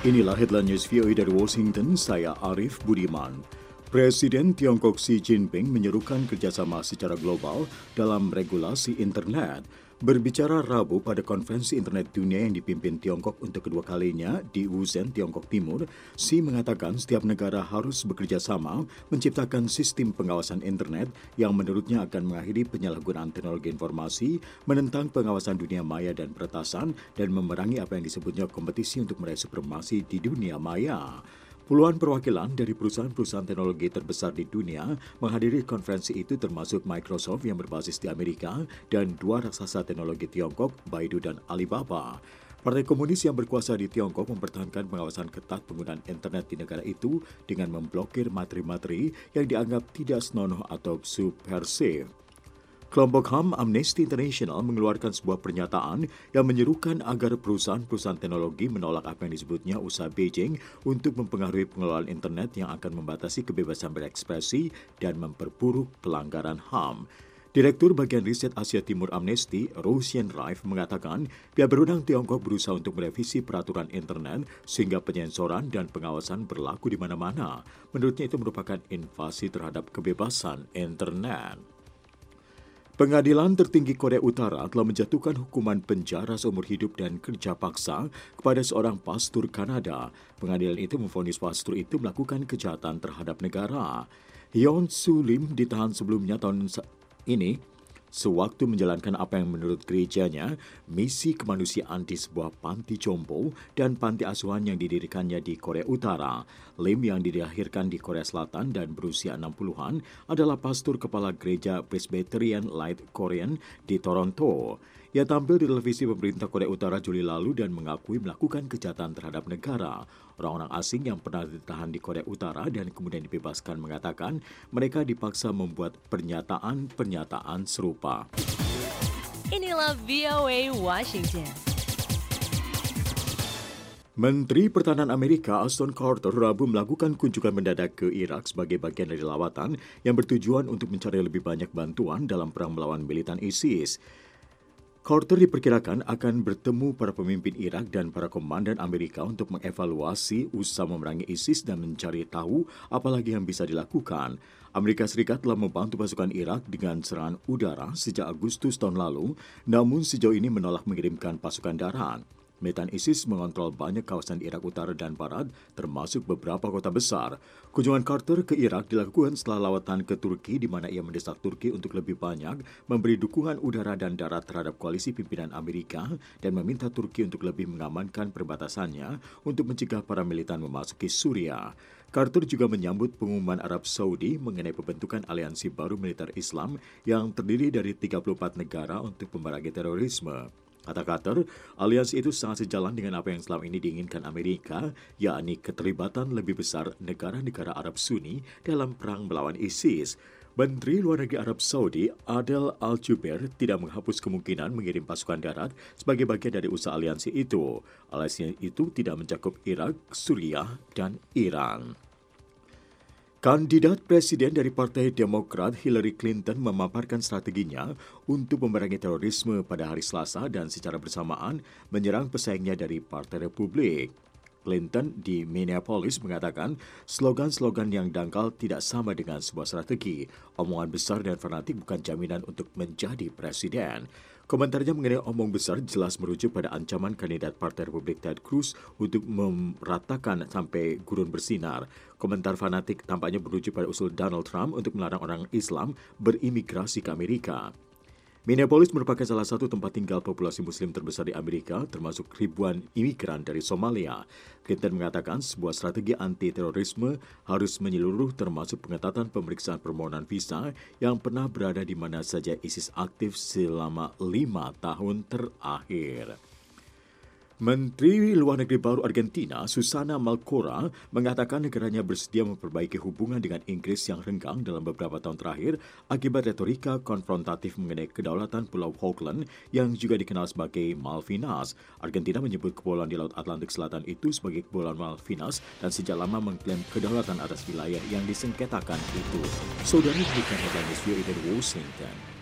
Inilah headline news VOA dari Washington, saya Arif Budiman. Presiden Tiongkok Xi Jinping menyerukan kerjasama secara global dalam regulasi internet. Berbicara Rabu pada konferensi internet dunia yang dipimpin Tiongkok untuk kedua kalinya di Wuzhen, Tiongkok Timur, Xi mengatakan setiap negara harus bekerja sama menciptakan sistem pengawasan internet yang menurutnya akan mengakhiri penyalahgunaan teknologi informasi, menentang pengawasan dunia maya dan peretasan, dan memerangi apa yang disebutnya kompetisi untuk meraih supremasi di dunia maya. Puluhan perwakilan dari perusahaan-perusahaan teknologi terbesar di dunia menghadiri konferensi itu termasuk Microsoft yang berbasis di Amerika dan dua raksasa teknologi Tiongkok, Baidu dan Alibaba. Partai Komunis yang berkuasa di Tiongkok mempertahankan pengawasan ketat penggunaan internet di negara itu dengan memblokir materi-materi yang dianggap tidak senonoh atau subversif. Kelompok HAM Amnesty International mengeluarkan sebuah pernyataan yang menyerukan agar perusahaan-perusahaan teknologi menolak apa yang disebutnya usaha Beijing untuk mempengaruhi pengelolaan internet yang akan membatasi kebebasan berekspresi dan memperburuk pelanggaran HAM. Direktur Bagian Riset Asia Timur Amnesty, Ro Xianraif, mengatakan pihak berwenang Tiongkok berusaha untuk merevisi peraturan internet sehingga penyensoran dan pengawasan berlaku di mana-mana. Menurutnya itu merupakan invasi terhadap kebebasan internet. Pengadilan tertinggi Korea Utara telah menjatuhkan hukuman penjara seumur hidup dan kerja paksa kepada seorang pastor Kanada. Pengadilan itu memvonis pastor itu melakukan kejahatan terhadap negara. Yeon Soo Lim ditahan sebelumnya tahun ini sewaktu menjalankan apa yang menurut gerejanya misi kemanusiaan di sebuah panti jompo dan panti asuhan yang didirikannya di Korea Utara. Lim yang dilahirkan di Korea Selatan dan berusia 60-an adalah pastor kepala gereja Presbyterian Light Korean di Toronto. Ia tampil di televisi pemerintah Korea Utara Juli lalu dan mengakui melakukan kejahatan terhadap negara. Orang-orang asing yang pernah ditahan di Korea Utara dan kemudian dibebaskan mengatakan mereka dipaksa membuat pernyataan-pernyataan serupa. Inilah VOA Washington. Menteri Pertahanan Amerika Ashton Carter Rabu melakukan kunjungan mendadak ke Irak sebagai bagian dari lawatan yang bertujuan untuk mencari lebih banyak bantuan dalam perang melawan militan ISIS. Carter diperkirakan akan bertemu para pemimpin Irak dan para komandan Amerika untuk mengevaluasi usaha memerangi ISIS dan mencari tahu apa lagi yang bisa dilakukan. Amerika Serikat telah membantu pasukan Irak dengan serangan udara sejak Agustus tahun lalu, namun sejauh ini menolak mengirimkan pasukan darat. Militan ISIS mengontrol banyak kawasan di Irak Utara dan Barat, termasuk beberapa kota besar. Kunjungan Carter ke Irak dilakukan setelah lawatan ke Turki, di mana ia mendesak Turki untuk lebih banyak memberi dukungan udara dan darat terhadap koalisi pimpinan Amerika dan meminta Turki untuk lebih mengamankan perbatasannya untuk mencegah para militan memasuki Suriah. Carter juga menyambut pengumuman Arab Saudi mengenai pembentukan aliansi baru militer Islam yang terdiri dari 34 negara untuk memerangi terorisme. Kata Carter, aliansi itu sangat sejalan dengan apa yang selama ini diinginkan Amerika, yakni keterlibatan lebih besar negara-negara Arab Sunni dalam perang melawan ISIS. Menteri Luar Negeri Arab Saudi, Adel Al-Jubeir, tidak menghapus kemungkinan mengirim pasukan darat sebagai bagian dari usaha aliansi itu. Aliansi itu tidak mencakup Irak, Suriah, dan Iran. Kandidat presiden dari Partai Demokrat Hillary Clinton memaparkan strateginya untuk memerangi terorisme pada hari Selasa dan secara bersamaan menyerang pesaingnya dari Partai Republik. Clinton di Minneapolis mengatakan slogan-slogan yang dangkal tidak sama dengan sebuah strategi. Omongan besar dan fanatik bukan jaminan untuk menjadi presiden. Komentarnya mengenai omong besar jelas merujuk pada ancaman kandidat Partai Republik Ted Cruz untuk meratakan sampai gurun bersinar. Komentar fanatik tampaknya merujuk pada usul Donald Trump untuk melarang orang Islam berimigrasi ke Amerika. Minneapolis merupakan salah satu tempat tinggal populasi Muslim terbesar di Amerika, termasuk ribuan imigran dari Somalia. Clinton mengatakan sebuah strategi anti-terorisme harus menyeluruh termasuk pengetatan pemeriksaan permohonan visa yang pernah berada di mana saja ISIS aktif selama 5 tahun terakhir. Menteri Luar Negeri baru Argentina, Susana Malcorra, mengatakan negaranya bersedia memperbaiki hubungan dengan Inggris yang renggang dalam beberapa tahun terakhir akibat retorika konfrontatif mengenai kedaulatan Pulau Falkland yang juga dikenal sebagai Malvinas. Argentina menyebut kepulauan di Laut Atlantik Selatan itu sebagai kepulauan Malvinas dan sejak lama mengklaim kedaulatan atas wilayah yang disengketakan itu. Saudara, demikian headline news dari Washington.